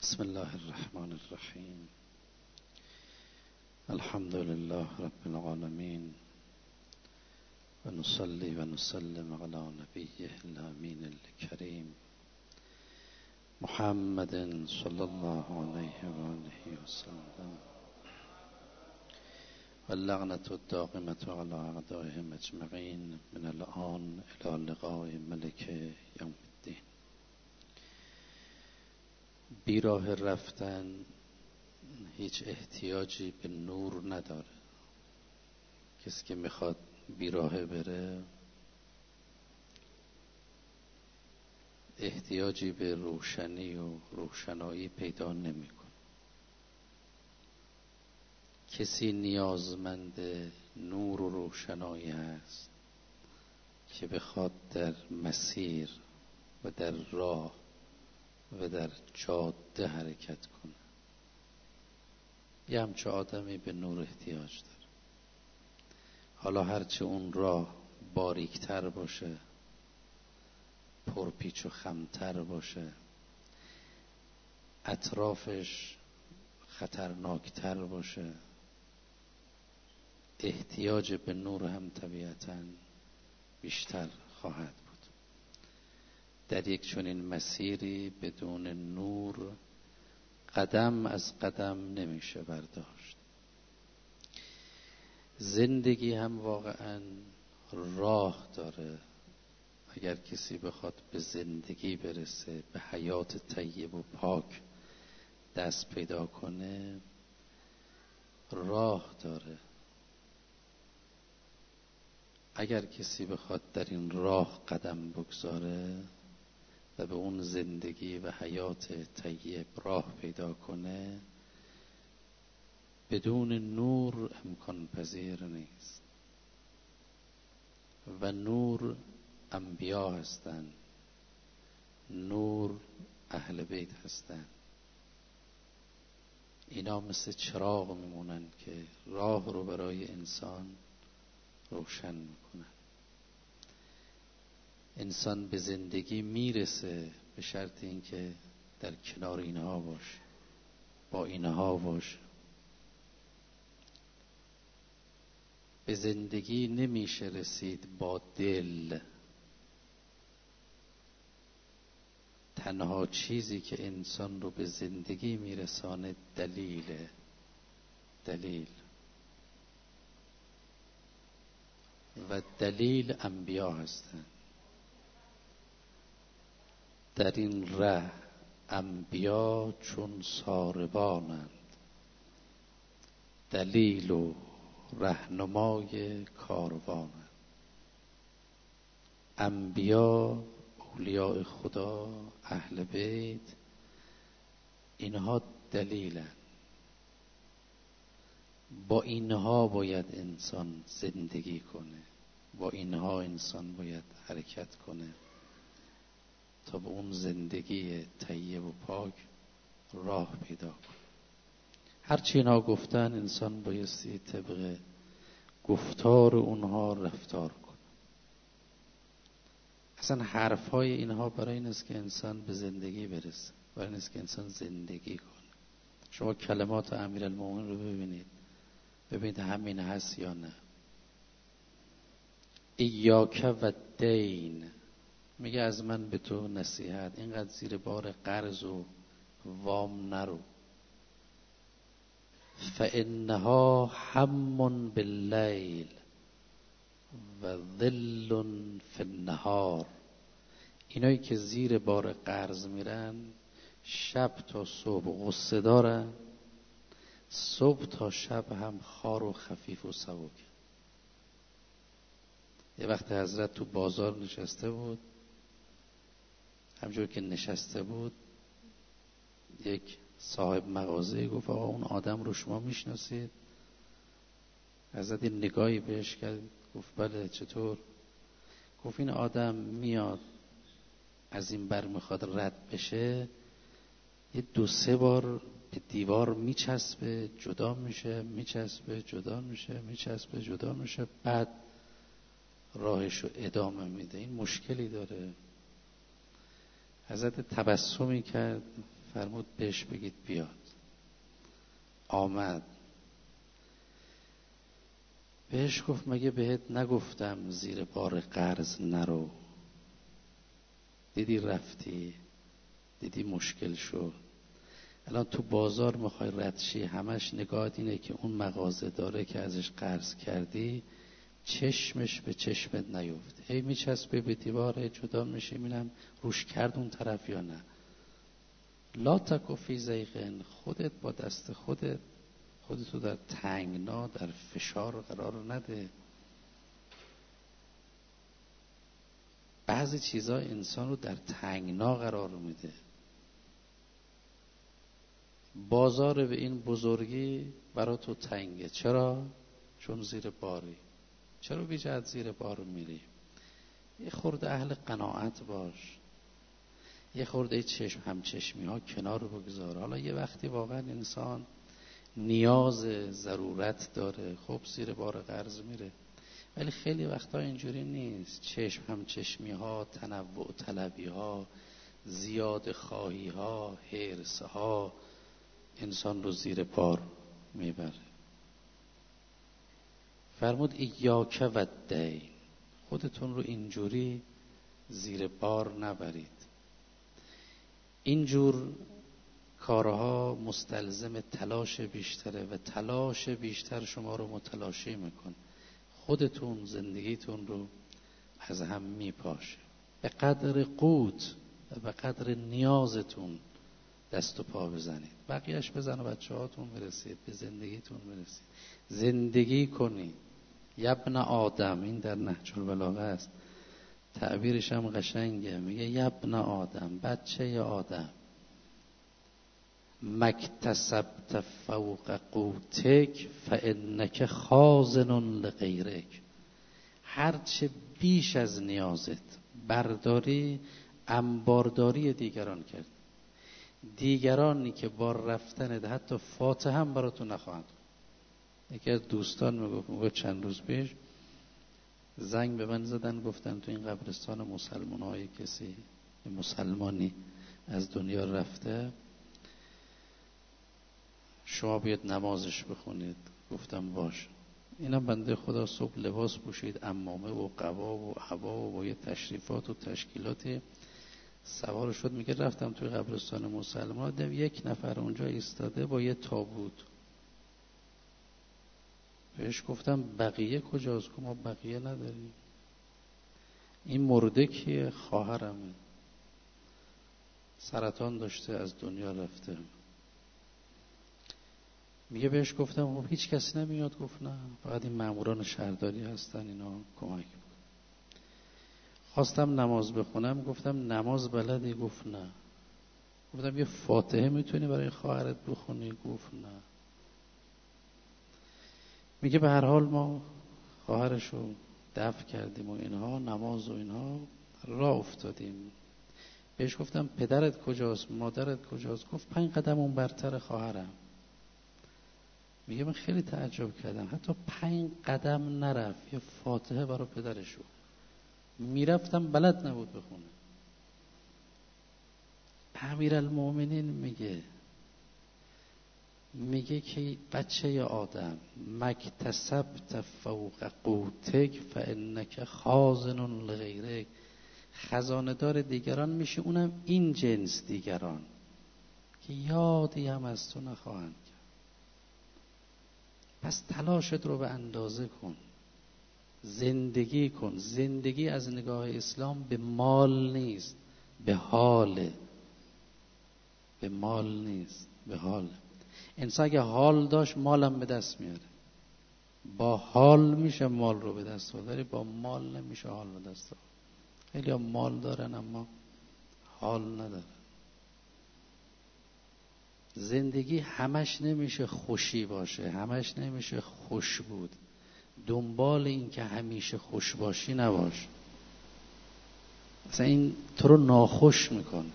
بسم الله الرحمن الرحیم. الحمد لله رب العالمین و نصلی و نسلم علی نبیه الامین الکریم محمد صلی الله علیه و آله و سلم و اللعنة الدائمة علی اعدائهم اجمعین من الآن الی لقاء ملک یوم الدین. بیراه رفتن هیچ احتیاجی به نور نداره. کسی که میخواد بیراهه بره احتیاجی به روشنی و روشنایی پیدا نمیکنه. کسی نیازمند نور و روشنایی هست که بخواد در مسیر و در راه و در جاده حرکت کنه. یه همچه آدمی به نور احتیاج داره. حالا هرچه اون راه باریکتر باشه، پرپیچ و خمتر باشه، اطرافش خطرناکتر باشه، احتیاج به نور هم طبیعتاً بیشتر خواهد بود. در یک چنین مسیری بدون نور قدم از قدم نمیشه برداشت. زندگی هم واقعا راه داره. اگر کسی بخواد به زندگی برسه، به حیات طیب و پاک دست پیدا کنه، راه داره. اگر کسی بخواد در این راه قدم بگذاره و به اون زندگی و حیات طیب راه پیدا کنه، بدون نور امکان پذیر نیست. و نور انبیا هستند، نور اهل بیت هستند. اینا مثل چراغ میمونن که راه رو برای انسان روشن میکنن. انسان به زندگی میرسه به شرط اینکه در کنار اینها باشه، با اینها باشه. به زندگی نمیشه رسید با دل. تنها چیزی که انسان رو به زندگی میرسانه دلیله. دلیل و دلیل انبیا هستند. در این ره انبیا چون ساربانند، دلیل و رهنمای کاروانند. انبیا، اولیاء خدا، اهل بیت، اینها دلیلند. با اینها باید انسان زندگی کنه، با اینها انسان باید حرکت کنه تا به اون زندگی طیب و پاک راه پیدا کنه. هرچی اینا گفتن انسان بایستی طبق گفتار اونها رفتار کنه. اصلا حرفهای اینها برای این است که انسان به زندگی برسه، برای این است که انسان زندگی کنه. شما کلمات امیرالمومنین رو ببینید همین هست یا نه. ایاک و دین، میگه از من به تو نصیحت، اینقدر زیر بار قرض و وام نرو. فانها هم باللیل و ظل فی النهار. اینایی که زیر بار قرض میرن شب تا صبح غصه دارن، صبح تا شب هم خار و خفیف و سبک. یه وقت حضرت تو بازار نشسته بود، همجور که نشسته بود یک صاحب مغازه گفت آقا اون آدم رو شما میشناسید؟ حضرت یه نگاهی بهش کرد، گفت بله چطور؟ گفت این آدم میاد از این بر میخواد رد بشه، یه 2-3 بار به دیوار میچسبه جدا میشه، میچسبه جدا میشه، میچسبه جدا میشه، بعد راهشو ادامه میده. این مشکلی داره. حضرت تبسمی کرد فرمود بهش بگید بیاد. آمد. بهش گفت مگه بهت نگفتم زیر بار قرض نرو؟ دیدی رفتی، دیدی مشکل شد. الان تو بازار میخوای رد شی، همش نگاهت اینه که اون مغازه داره که ازش قرض کردی چشمش به چشمت نیفته، هی میچسبه به دیوار، جدا میشه میبینم روش کرد اون طرف یا نه. لا تکو فی ضیق، خودت با دست خودتو در تنگنا، در فشار قرار نده. بعضی چیزا انسان رو در تنگنا قرار میده. بازار به این بزرگی برا تو تنگه. چرا؟ چون زیر باری. چرا بی جهت زیر بار میری؟ یه خورده اهل قناعت باش، یه خورده همچشمی ها کنار بگذار. حالا یه وقتی واقعا انسان نیاز ضرورت داره، خب زیر بار قرض میره، ولی خیلی وقتا اینجوری نیست. همچشمی ها، تنوع طلبی ها، زیاد خواهی ها، حرص ها انسان رو زیر بار میبره. فرمود ایاک و الدین، خودتون رو اینجوری زیر بار نبرید. اینجور کارها مستلزم تلاش بیشتره و تلاش بیشتر شما رو متلاشی میکن. خودتون زندگیتون رو از هم میپاشه. به قدر قوت و به قدر نیازتون دست و پا بزنید، بقیهش بزن و بچه هاتون برسید، به زندگیتون برسید، زندگی کنید. یبن آدم، این در نهج البلاغه است، تعبیرش هم قشنگه، میگه یبن آدم، بچه آدم، مکتسبت فوق قوتک فانک خازن لغیرک، هرچه بیش از نیازت برداری انبارداری دیگران کرد. دیگرانی که با رفتنت حتی فاتحه هم براتون نخواهند. یکی از دوستان میگفت چند روز پیش زنگ به من زدن، گفتن تو این قبرستان مسلمان‌های کسی مسلمانی از دنیا رفته، شما بیاد نمازش بخونید. گفتم باش. اینا بنده خدا صبح لباس پوشید، عمامه و قبا و عبا و با یه تشریفات و تشکیلاتی سوار شد. میگه رفتم توی قبرستان مسلمان، دیدم یک نفر اونجا ایستاده با یه تابوت. بهش گفتم بقیه کجاست؟ که ما بقیه نداریم. این مرده کیه؟ خواهرمه، سرطان داشته از دنیا رفته. میگه بهش گفتم خب هیچ کسی نمیاد؟ گفت نه، فقط این ماموران شهرداری هستن، اینا کمک بود. خواستم نماز بخونم، گفتم نماز بلدی؟ گفت نه. گفتم یه فاتحه میتونی برای خواهرت بخونی؟ گفت نه. میگه به هر حال ما خواهرشو دفن کردیم و اینها، نماز و اینها، راه افتادیم. بهش گفتم پدرت کجاست؟ مادرت کجاست؟ گفت 5 قدم اون برتر خواهرم. میگه من خیلی تعجب کردم، حتی 5 قدم نرفت یه فاتحه برای پدرشو. میرفتم بلد نبود بخونه. امیرالمومنین میگه که بچه آدم، مکتسبت فوق قوتک فانک خازن لغیرک، خزانه دار دیگران میشه، اونم این جنس دیگران که یادی هم از تو نخواهند کرد. پس تلاشت رو به اندازه کن، زندگی کن. زندگی از نگاه اسلام به مال نیست، به حاله. به مال نیست، به حال. انسان اگه حال داشت مالم به دست میاره. با حال میشه مال رو به دست آورد، با مال نمیشه حال به دست آورد. خیلی ها مال دارن اما حال ندارن. زندگی همش نمیشه خوشی باشه، همش نمیشه خوش بود. دنبال این که همیشه خوش باشی نباش، مثلا این تو رو ناخوش میکنه.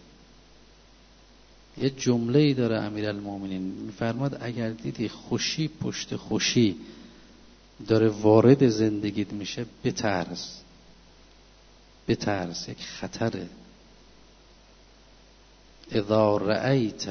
یه جمله‌ای داره امیرالمومنین، میفرماد اگر دیدی خوشی پشت خوشی داره وارد زندگیت میشه، بترس، یک خطره. اذا رأیت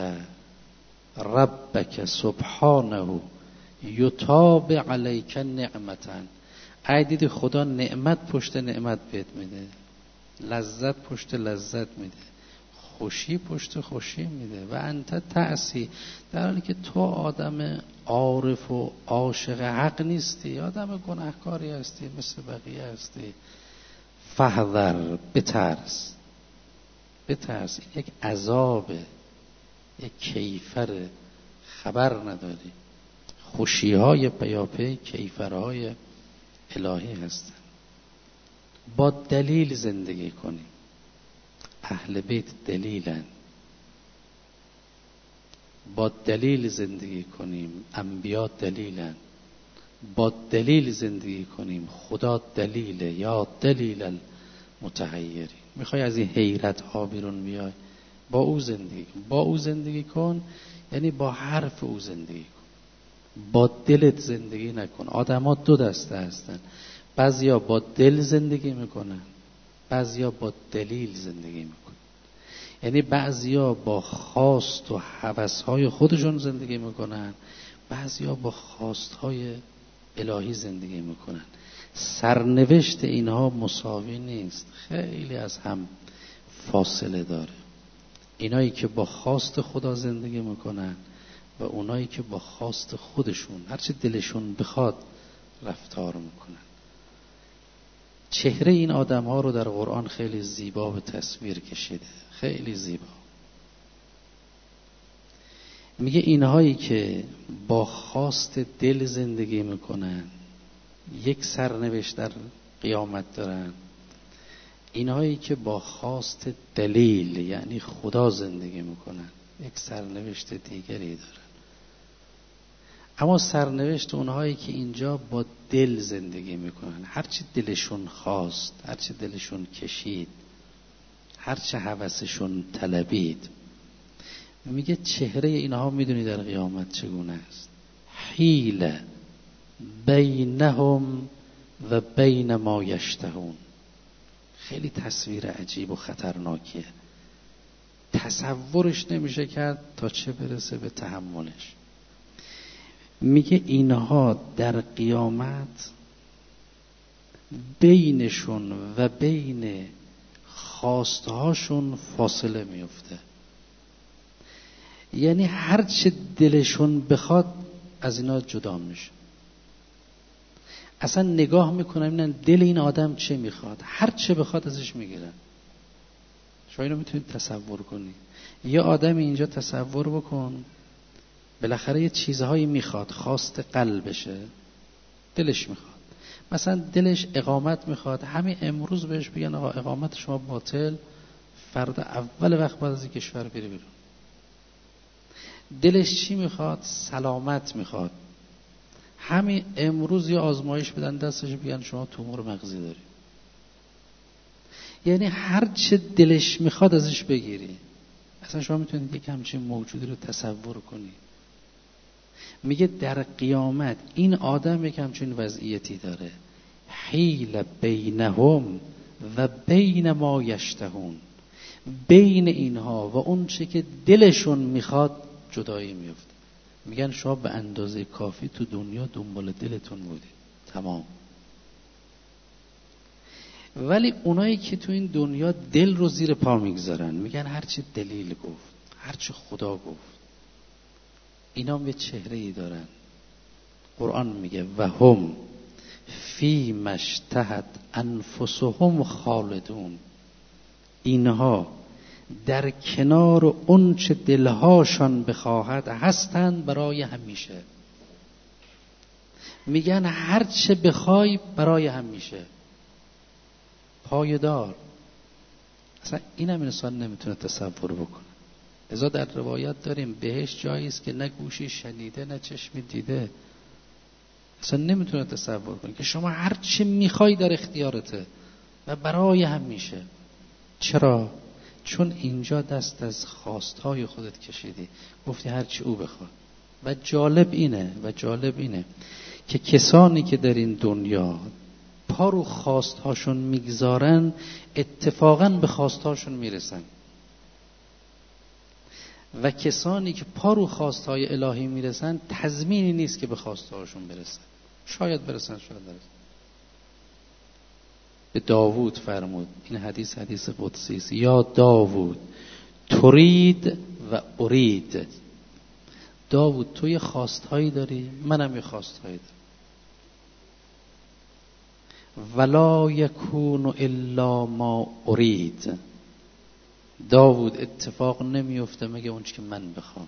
ربک سبحانه یتاب علیک نعمتا، ای دیدی خدا نعمت پشت نعمت بهت میده، لذت پشت لذت میده، خوشی پشت خوشی میده و انت تعصی، در حالی که تو آدم عارف و عاشق حق نیستی، آدم گناهکاری هستی، مثل بقیه هستی. فحذر، بترس، بترس، این یک عذابه، یک کیفره، خبر نداری. خوشی‌های پیاپی کیفرهای الهی هستن. با دلیل زندگی کنیم. اهل بیت دلیلن، با دلیل زندگی کنیم. انبیا دلیلن، با دلیل زندگی کنیم. خدا دلیله، یا دلیل المتحیرین. میخوای از این حیرت ها بیرون بیای، با او زندگی کن. با او زندگی کن یعنی با حرف او زندگی کن، با دلت زندگی نکن. آدم ها دو دسته هستن، بعضیا با دل زندگی میکنن، بعضیا با دلیل زندگی میکنن. یعنی بعضیا با خواست و هوس‌های خودشون زندگی میکنن، بعضیا با خواست‌های الهی زندگی میکنن. سرنوشت اینها مساوی نیست، خیلی از هم فاصله داره. اینایی که با خواست خدا زندگی میکنن و اونایی که با خواست خودشون هرچی دلشون بخواد رفتار میکنن. چهره این آدم ها رو در قرآن خیلی زیبا به تصویر کشیده، خیلی زیبا. میگه اینهایی که با خواست دل زندگی میکنن یک سرنوشت در قیامت دارن، اینهایی که با خواست دلیل یعنی خدا زندگی میکنن یک سرنوشت دیگری دارن. اما سرنوشت اونهایی که اینجا با دل زندگی میکنن، هرچی دلشون خواست، هرچی دلشون کشید، هرچی هوسشون طلبید، میگه چهره اینها میدونی در قیامت چگونه است؟ حیل بینهم و بین ما یشتهون. خیلی تصویر عجیب و خطرناکیه، تصورش نمیشه کرد تا چه برسه به تحملش. میگه اینها در قیامت بینشون و بین خواستهاشون فاصله میفته، یعنی هر چه دلشون بخواد از اینا جدا میشه. اصلا نگاه میکنن ببینن دل این آدم چه میخواد، هر چه بخواد ازش میگیرن. شما اینو میتونید تصور کنید. یه آدمی اینجا تصور بکن بالاخره یه چیزهایی میخواد، خواست قلبشه، دلش میخواد. مثلا دلش اقامت میخواد، همین امروز بهش بگن آقا اقامت شما باطل، فردا اول وقت بعد از این کشور بری بیرون. دلش چی میخواد؟ سلامت میخواد، همین امروز یه آزمایش بدن دستش بگن شما تومور مغزی داری. یعنی هر چه دلش میخواد ازش بگیری. اصلا شما میتونید یک همچین موجودی رو تصور کنی. میگه در قیامت این آدم یک همچین وضعیتی داره. حیل بینهم و بین ما یشتهون، بین اینها و اون چه که دلشون میخواد جدایی میفته. میگن شما به اندازه کافی تو دنیا دنبال دلتون بودید، تمام. ولی اونایی که تو این دنیا دل رو زیر پا میگذارن، میگن هرچی دلیل گفت، هرچی خدا گفت، اینا هم یه چهره ای دارن. قرآن میگه و هم فی مشتهت انفسهم خالدون، اینها در کنار اون چه دلهاشان بخواهد هستند برای همیشه. میگن هر چه بخوای برای همیشه، پایدار. اصلا این هم انسان نمیتونه تصور بکنه. لذا در روایت داریم بهشت جایی است که نه گوشی شنیده نه چشمی دیده. اصلا نمیتونه تصور کنه که شما هر چه میخوای در اختیارته و برای همیشه. چرا؟ چون اینجا دست از خواستهای خودت کشیدی، گفتی هر چی او بخواد. و جالب اینه که کسانی که در این دنیا پا رو خواستهاشون میگذارن اتفاقا به خواستهاشون میرسن. و کسانی که پا رو خواستهای الهی میرسن تضمینی نیست که به خواستهاشون برسن. شاید برسن، شاید برسن. به داوود فرمود، این حدیث قدسی است، یا داوود ترید و ارید. داوود تو یه خواستهایی داری، منم یه خواستهایی دارم. ولا یکون الا ما ارید. داوود اتفاق نمیفته مگه اون چی که من بخوام.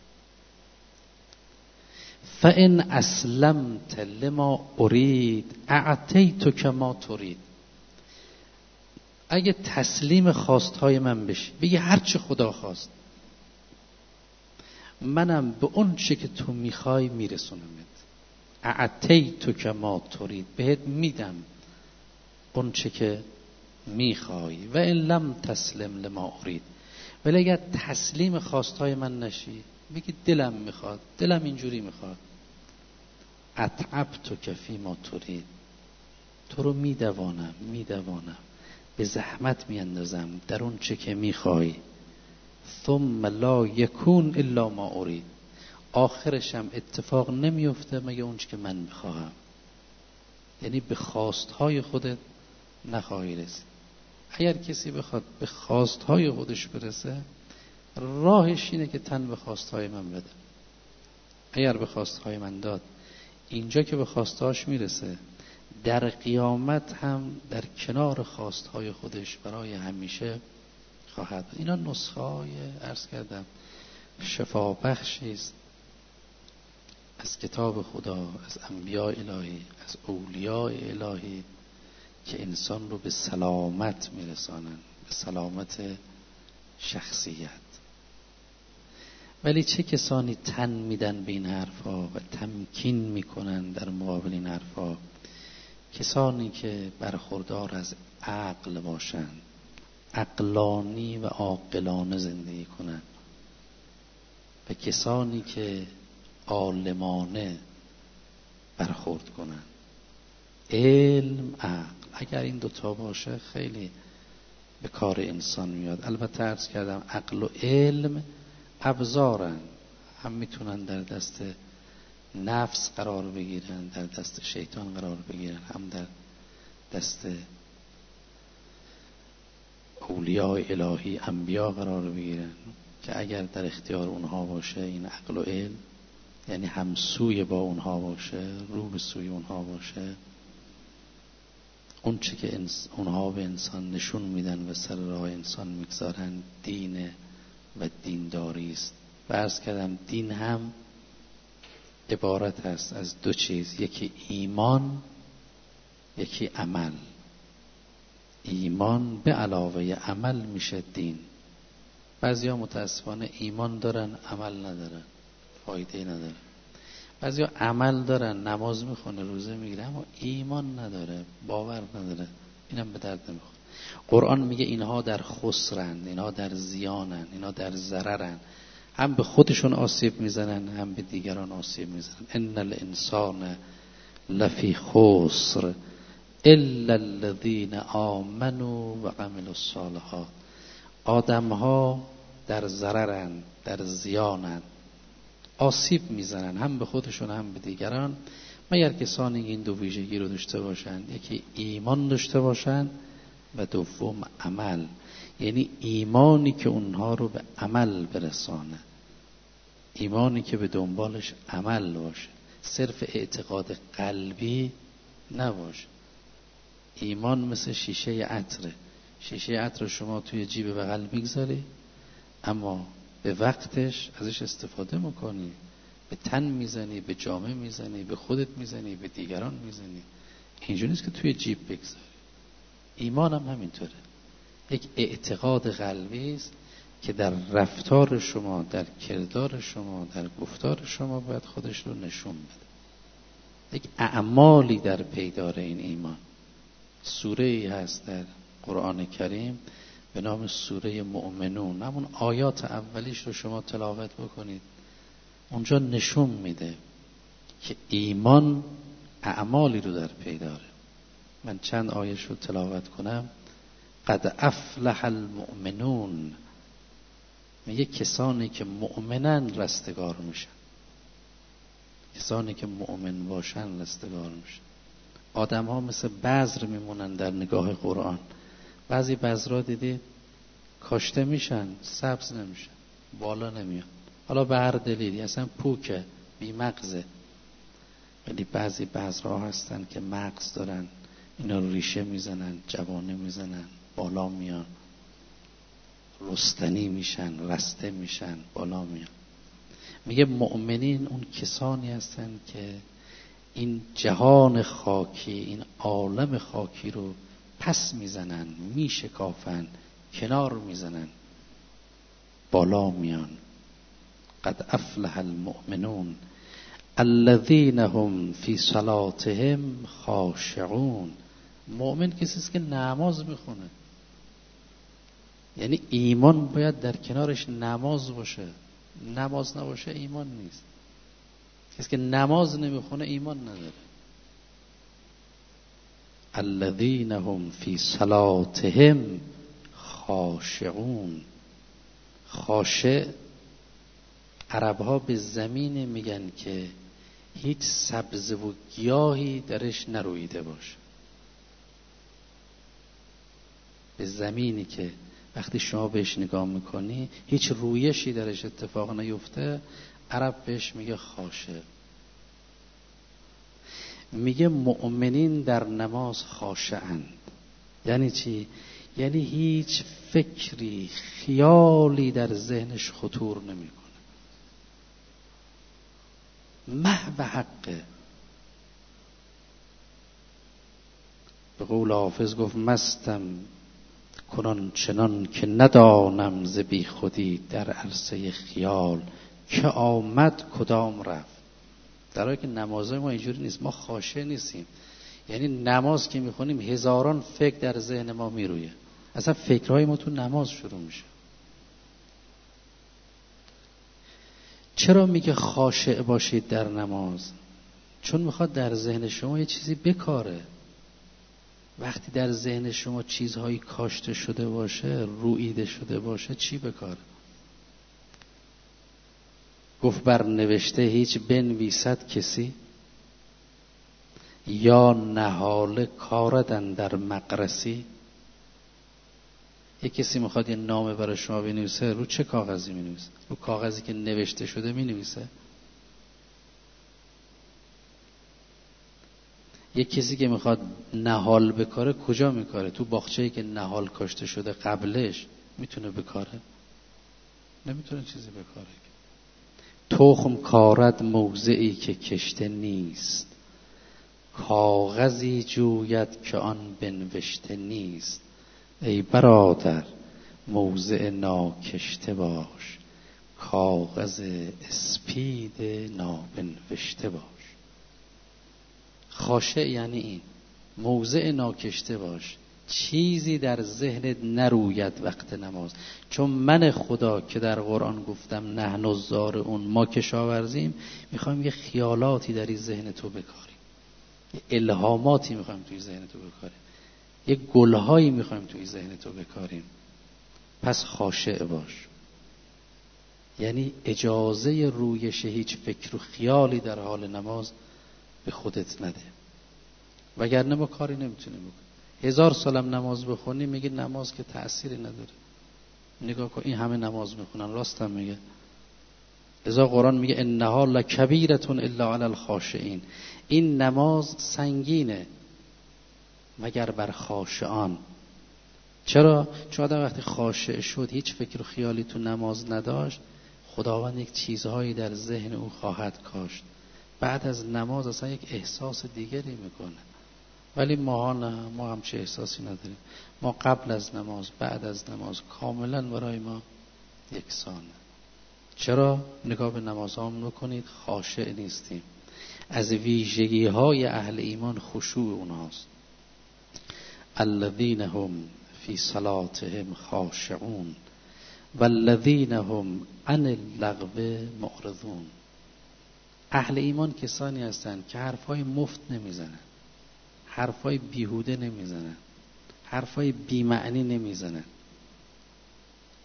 فان اسلمت لما ارید اعطیتک ما ترید. اگه تسلیم خواستهای من بشی، بگی هر چه خدا خواست، منم به اون چه که تو میخوای میرسونمت. اعطیتک ما ترید، بهت میدم اون چه که میخوای. و ان لم تسلم لما ارید، ولی اگر تسلیم خواستهای من نشی، بگی دلم میخواد، دلم اینجوری میخواد، اتعبتک فیما ترید، تو رو میدوانم به زحمت میاندازم در اون چه که میخوای. ثم لا یکون الا ما ارید، آخرشم اتفاق نمیفته مگه اون چه که من بخواهم. یعنی به خواستهای خودت نخواهی رسید. اگر کسی بخواد به خواستهای خودش برسه، راهش اینه که تن به خواستهای من بده. اگر به خواستهای من داد، اینجا که به خواستهاش میرسه، در قیامت هم در کنار خواستهای خودش برای همیشه خواهد. اینا نسخه های عرض کردم شفا بخشی است از کتاب خدا، از انبیاء الهی، از اولیاء الهی که انسان رو به سلامت میرسانن، به سلامت شخصیت. ولی چه کسانی تن میدن به این حرفا و تمکین میکنن در مقابل این حرفا؟ کسانی که برخوردار از عقل باشند، عقلانی و عاقلانه زندگی کنند، و کسانی که عالمانه برخورد کنند. علم، عقل، اگر این دوتا باشه خیلی به کار انسان میاد. البته عرض کردم عقل و علم ابزارن، هم میتونن در دست نفس قرار بگیرن، در دست شیطان قرار بگیرن، هم در دست اولیاء الهی، انبیا قرار بگیرن که اگر در اختیار اونها باشه این عقل و علم، یعنی همسوی با اونها باشه، رو به سوی اونها باشه، اون چه که اونها به انسان نشون میدن و سر راه انسان میگذارن دین و دینداری است. و عرض کردم دین هم عبارت هست از دو چیز، یکی ایمان، یکی عمل. ایمان به علاوه عمل میشه دین. بعضیا متاسفانه ایمان دارن عمل ندارن، فایده نداره. بعضیا عمل دارن، نماز میخونه، روزه میگیره، اما ایمان نداره، باور نداره، اینم به درد نمیخوره. قرآن میگه اینها در خسرن، اینها در زیانن، اینها در ضررن، هم به خودشون آسیب میزنن هم به دیگران آسیب میزنن. ان الانسان لفی خسر الا الذین آمنوا و عملوا الصالحات. آدمها در ضررن، در زیانن، آسیب میزنن هم به خودشون هم به دیگران، مگر کسانی این دو ویژگی رو داشته باشن، یکی ایمان داشته باشن و دوم عمل. یعنی ایمانی که اونها رو به عمل برسانه، ایمانی که به دنبالش عمل باشه، صرف اعتقاد قلبی نباشه. ایمان مثل شیشه عطره. شیشه عطر شما توی جیب بغل میگذاری، اما به وقتش ازش استفاده میکنی، به تن میزنی، به جامه میزنی، به خودت میزنی، به دیگران میزنی. اینجوری نیست که توی جیب بگذاری. ایمان هم همینطوره، یک اعتقاد قلبی است که در رفتار شما، در کردار شما، در گفتار شما باید خودش رو نشون بده. یک اعمالی در پیدار این ایمان. سوره‌ای هست در قرآن کریم به نام سوره مؤمنون، همون آیات اولیش رو شما تلاوت بکنید، اونجا نشون میده که ایمان اعمالی رو در پیداره. من چند آیش رو تلاوت کنم. قد افلح المؤمنون، میگه کسانی که مؤمنن رستگار میشن. کسانی که مؤمن باشن رستگار میشن. آدم ها مثل بذر میمونن در نگاه قرآن. بعضی بذرها دیدید کاشته میشن سبز نمیشن، بالا نمیان، حالا به هر دلیلی اصلا پوکه، بی مغزه. ولی بعضی بذرها هستن که مغز دارن، اینا رو ریشه میزنن، جوانه میزنن، بالا میان، رستنی میشن، رسته میشن، بالا میان. میگه مؤمنین اون کسانی هستن که این جهان خاکی، این عالم خاکی رو پس میزنن، میشکافن، کنار میزنن، بالا میان. قد افلح المؤمنون الذین هم فی صلاتهم خاشعون. مؤمن کسی است که نماز میخونه. یعنی ایمان باید در کنارش نماز باشه. نماز نباشه ایمان نیست. کسی که نماز نمیخونه ایمان نداره. الذین هم فی صلاتهم خاشعون. خاشع عربها به زمین میگن که هیچ سبزه و گیاهی درش نرویده باشه. به زمینی که وقتی شما بهش نگاه میکنی هیچ رویشی درش اتفاق نیفته، عرب بهش میگه خاشع. میگه مؤمنین در نماز خاشعند. یعنی چی؟ یعنی هیچ فکری، خیالی در ذهنش خطور نمیکنه، محو حقه. به قول حافظ گفت مستم کنان چنان که ندانم ز بی خودی در عرصه خیال که آمد کدام رفت. در حالی که نمازهای ما اینجوری نیست، ما خاشع نیستیم. یعنی نماز که میخونیم هزاران فکر در ذهن ما میرویه، اصلا فکرهای ما تو نماز شروع میشه. چرا میگه خاشع باشید در نماز؟ چون میخواد در ذهن شما یه چیزی بکاره. وقتی در ذهن شما چیزهایی کاشته شده باشه، رویده شده باشه، چی بکاره؟ گفت بر نوشته هیچ بنویسد کسی، یا نهاله کاردن در مقرسی. یک کسی میخواد یه نامه برای شما بنویسه، رو چه کاغذی مینویسه؟ رو کاغذی که نوشته شده مینویسه؟ یک کسی که میخواد نهال بکاره کجا میکاره؟ تو باغچه‌ای که نهال کاشته شده قبلش میتونه بکاره؟ نمیتونه چیزی بکاره. تخم کارد موضعی که کشته نیست، کاغذی جوید که آن بنوشته نیست. ای برادر موضع ناکشته باش، کاغذ اسپید نابنوشته باش. خاشع یعنی این، موضع ناکشته باش، چیزی در ذهنت نروید وقت نماز. چون من خدا که در قرآن گفتم نحن الزارعون، ما کشاورزیم، میخوایم یه خیالاتی در این ذهن تو بکاریم، یه الهاماتی میخوایم توی ذهن تو بکاریم، یه گلهایی میخوایم توی ذهن تو بکاریم. پس خاشع باش، یعنی اجازه رویش هیچ فکر و خیالی در حال نماز به خودت نده، وگرنه ما کاری نمیتونیم بکنیم. 1000 سالم نماز بخونی میگه نماز که تأثیری نداره. نگاه کن این همه نماز میخونن، راستم میگه. لذا قرآن میگه انها لکبیرة الا علی الخاشعین. این نماز سنگینه مگر بر خاشعان. چرا؟ چون آدم وقتی خاشع شد، هیچ فکر و خیالی تو نماز نداشت، خداوند یک چیزهایی در ذهن او خواهد کاشت. بعد از نماز اصلا یک احساس دیگری میکنه. ولی ما نه، ما همچه احساسی نداریم. ما قبل از نماز، بعد از نماز کاملا برای ما یکسانه. چرا؟ نگاه به نمازام نکنید، خاشع نیستیم. از ویژگی های اهل ایمان خشوع اونهاست. الذین هم فی صلاتهم خاشعون والذین هم عن اللغو معرضون. اهل ایمان کسانی هستند که حرفای مفت نمیزنن، حرفای بیهوده نمیزنن، حرفای بی‌معنی نمیزنن.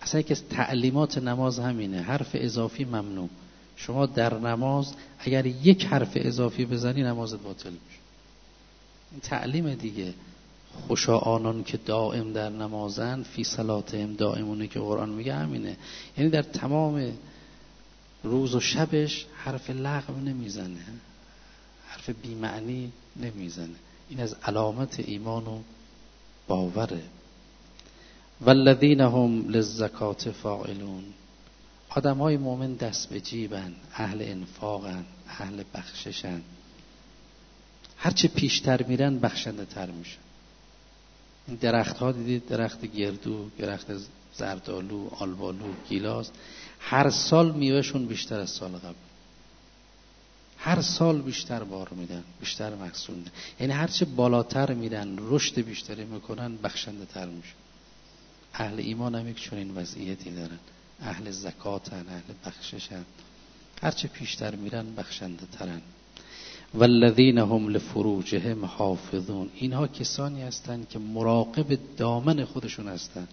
اصلا یکی از تعلیمات نماز همینه، حرف اضافی ممنوع. شما در نماز اگر یک حرف اضافی بزنی نمازت باطل میشه. این تعلیم دیگه. خوشا آنان که دائم در نمازن فی صلاتهم دائمونه که قرآن میگه همینه. یعنی در تمام روز و شبش حرف لغو نمیزنه، حرف بی‌معنی نمیزنه. این از علامت ایمان و باوره. والذین هم للزکات فاعلون. آدم‌های مؤمن دست به جیبن، اهل انفاقن، اهل بخششن. هرچه پیشتر میرن بخشنده تر میشن. این درخت ها دیدید، درخت گردو، درخت زردآلو، آلبالو، گیلاس، هر سال میوهشون بیشتر از سال قبل. هر سال بیشتر بار میدن، بیشتر محصول میدن. یعنی هرچه بالاتر میرن، رشد بیشتری میکنن، بخشنده تر میشن. اهل ایمان هم یک چنین وضعیتی دارن. اهل زکاتن، اهل بخششن. هرچه پیشتر میرن بخشنده ترن. والذین هم لفروجهم حافظون. اینها کسانی هستند که مراقب دامن خودشون هستند،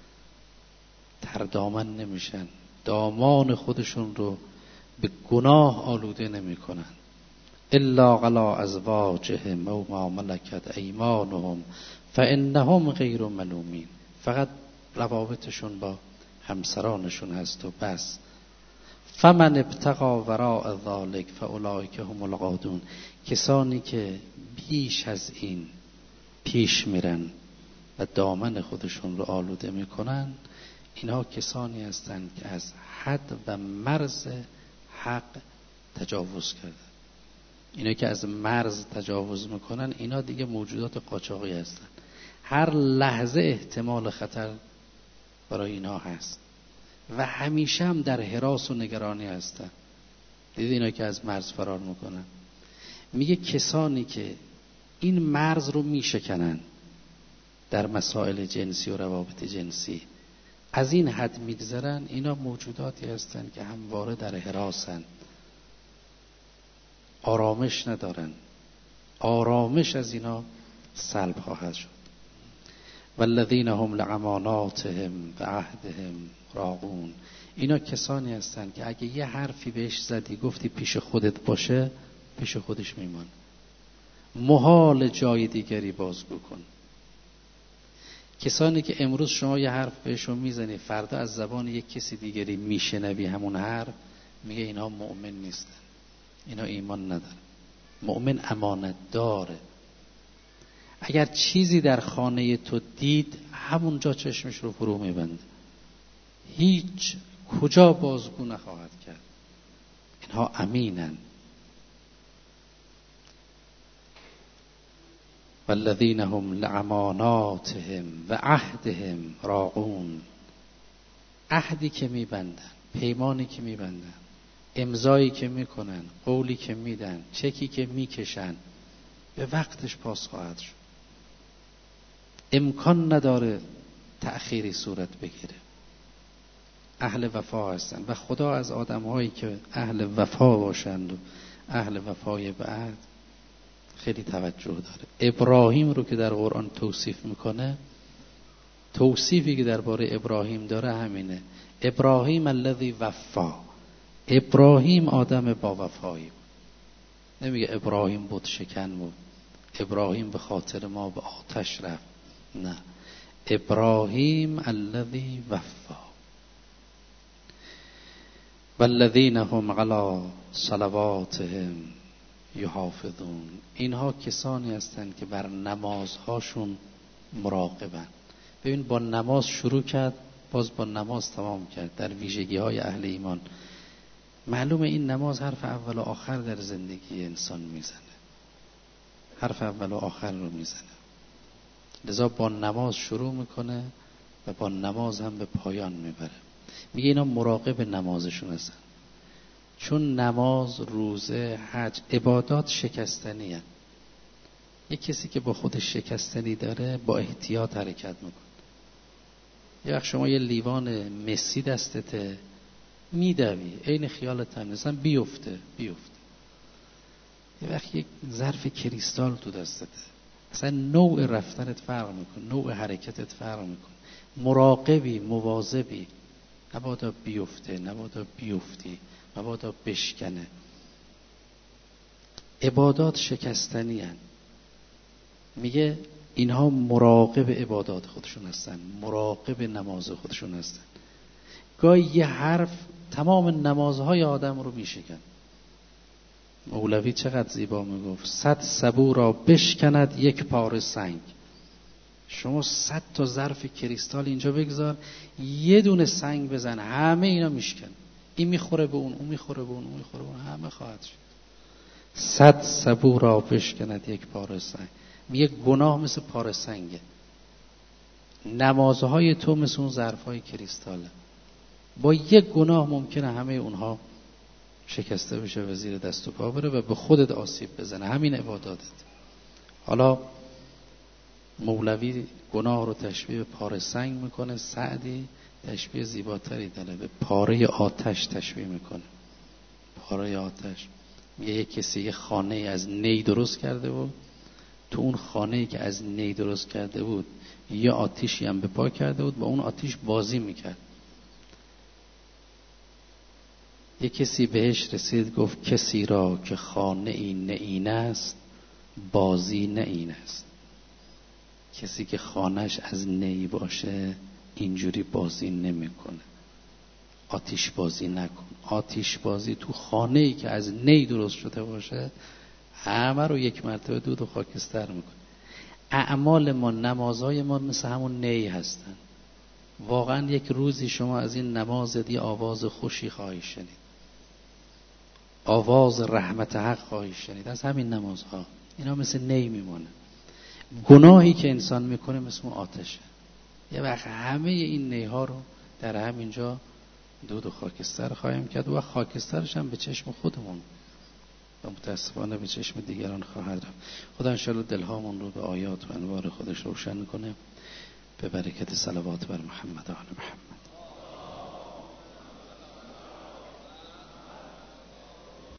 تر دامن نمیشن، دامان خودشون رو به گناه آلوده نمی کنن. الا علی ازواجهم او ما ملکت ایمانهم فانهم غیر ملومین. فقط روابطشون با همسرانشون هست و بس. فمن ابتغى وراء ذلك فاولئک هم العادون. کسانی که بیش از این پیش میرن و دامن خودشون رو آلوده میکنن، اینها کسانی هستند که از حد و مرز حق تجاوز کردن. اینا که از مرز تجاوز میکنن، اینا دیگه موجودات قاچاقی هستن. هر لحظه احتمال خطر برای اینا هست و همیشه هم در هراس و نگرانی هستن. دیدید اینا که از مرز فرار میکنن. میگه کسانی که این مرز رو میشکنن در مسائل جنسی و روابط جنسی، از این حد میگذرن، اینا موجوداتی هستن که همواره در هراسن، آرامش ندارن. آرامش از اینا سلب خواهد شد. والذین هم لاماناتهم و عهدهم راعون. اینا کسانی هستن که اگه یه حرفی بهش زدی گفتی پیش خودت باشه، پیش خودش میمونه. محال جای دیگری بازگو کن. کسانی که امروز شما یه حرف بهشون میزنی، فردا از زبان یک کسی دیگری میشنوی همون حرف، میگه اینا مؤمن نیستن، اینا ایمان ندارن. مؤمن امانت داره. اگر چیزی در خانه تو دید، همونجا چشمش رو فرو میبنده، هیچ کجا بازگو نخواهد کرد. اینها امینن. والذین هم لاماناتهم و عهدهم راعون. عهدی که میبندن، پیمانی که میبندن، امضایی که میکنن، قولی که میدن، چکی که میکشن، به وقتش پاس خواهد شد. امکان نداره تأخیری صورت بگیره. اهل وفا هستن و خدا از آدم‌هایی که اهل وفا باشند و اهل وفای به عهد خیلی توجه داره. ابراهیم رو که در قرآن توصیف میکنه، توصیفی که درباره ابراهیم داره همینه: ابراهیم الذی وفا. ابراهیم آدم با وفایی بود. نمیگه ابراهیم بت شکن بود، ابراهیم به خاطر ما به آتش رفت. نه، ابراهیم الذی وفا. والذین هم علی صلواتهم یحافظون. اینها کسانی هستند که بر نمازهاشون مراقبن. ببین، با نماز شروع کرد، باز با نماز تمام کرد. در ویژگی های اهل ایمان معلومه این نماز حرف اول و آخر در زندگی انسان میزنه، حرف اول و آخر رو میزنه. لذا با نماز شروع میکنه و با نماز هم به پایان میبره. میگه اینا مراقب نمازشون هستن، چون نماز، روزه، حج عبادات شکستنی هستن. یک کسی که با خودش شکستنی داره با احتیاط حرکت میکنه. یه وقت شما یه لیوان مسی دستته، میدوی عین خیالت هم نیستن بیفته. یه وقت یک ظرف کریستال تو دستته، اصلا نوع رفتنت فرق میکنه، نوع حرکتت فرق میکنه. مراقبی، مواظبی. مبادا بیفته، مبادا بیفتی، مبادا بشکنه. عبادات شکستنی هن. میگه اینها مراقب عبادات خودشون هستن، مراقب نماز خودشون هستن. گاهی یه حرف تمام نمازهای آدم رو میشکن. مولوی چقدر زیبا میگفت 100 سبو را بشکند یک پاره سنگ. شما 100 تا ظرف کریستال اینجا بگذار، یه دونه سنگ بزن، همه اینا میشکن. این میخوره به اون، اون میخوره به اون، اون میخوره به اون، همه خواهد شد. 100 سبو را بشکند یک پاره سنگ. میگه گناه مثل پاره سنگه، نمازهای تو مثل اون ظرفهای کریستاله. با یک گناه ممکنه همه اونها شکسته بشه و زیر دست و پا بره و به خودت آسیب بزنه. همین عباداتت. حالا مولوی گناه رو تشبیه به پاره سنگ میکنه، سعدی تشبیه زیباتری داره، به پاره آتش تشبیه میکنه. پاره آتش. یه کسی یه خانه از نی درست کرده بود، تو اون خانه‌ای که از نی درست کرده بود یه آتیشی هم به پا کرده بود، با اون آتیش بازی میکرد. یه کسی بهش رسید گفت کسی را که خانه این نه این است، بازی نه این است. کسی که خانهش از نی باشه اینجوری بازی نمیکنه. آتیش بازی نکن. آتیش بازی تو خانه‌ای که از نی درست شده باشه همه رو یک مرتبه دود و خاکستر میکنه. اعمال ما، نمازهای ما مثل همون نی هستن. واقعا یک روزی شما از این نماز دی آواز خوشی خواهی شنید، آواز رحمت حق خواهی شنید از همین نمازها. اینا مثل نی میمونه. گناهی که انسان میکنه مثل آتشه. یه وقت همه این نیها رو در همینجا دود و خاکستر خواهیم کرد و خاکسترش هم به چشم خودمون و متاسفانه به چشم دیگران خواهد رفت. خدا انشاءالله دلهامون رو به آیات و انوار خودش روشن کنه. به برکت صلوات بر محمد و آل محمد.